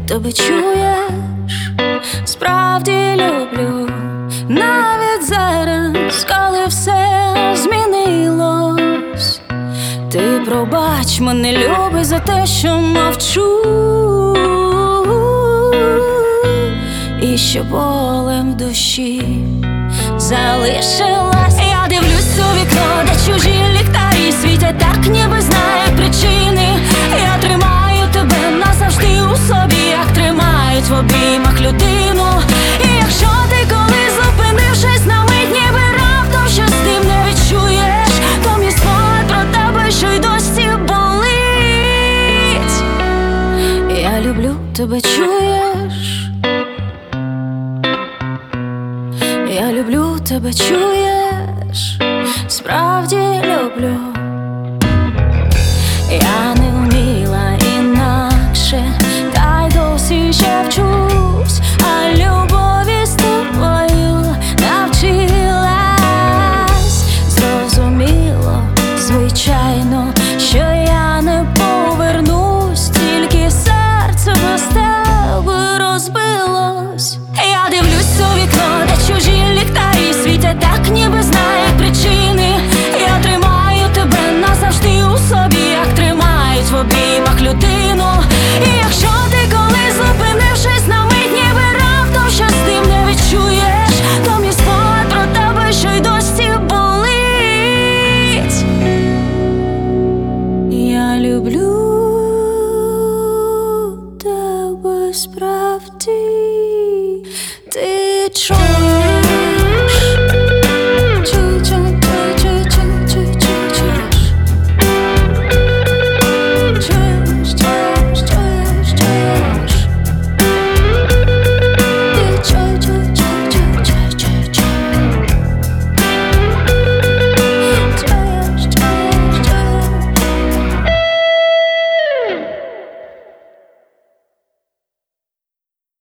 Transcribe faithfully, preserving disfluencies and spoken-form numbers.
тебе, чуєш, справді люблю, навіть зараз, коли все змінилось. Ти пробач мене, любий, за те, що мовчу, і що болем в душі залишилась. Я дивлюсь у вікно, де чужі ліхтарі світять так, ніби знають причини. Я тримаю тебе назавжди у собі, як тримають в обіймах людину. І якщо ти колись зупинившись на мить, ніби раптом щось з тим не відчуєш, то мій спогад про тебе, що й досі болить. Я люблю тебе, чуєш? Я люблю тебе, чуєш, справді люблю. Я не вміла інакше, та й досі ще вчусь, а любові з тобою навчилась. Зрозуміло, звичайно, що я не повернусь, тільки серце без тебе розбилось. Я дивлюсь у вікно, де чужі ліхтарі світять так, ніби знають причини. Я тримаю тебе назавжди у собі, як тримають в обіймах людину. І якщо ти колись зупинившись на мить, ніби раптом щось з тим не відчуєш, то мій спогад про тебе, що й досі болить. Я люблю тебе справді, ти чуєш?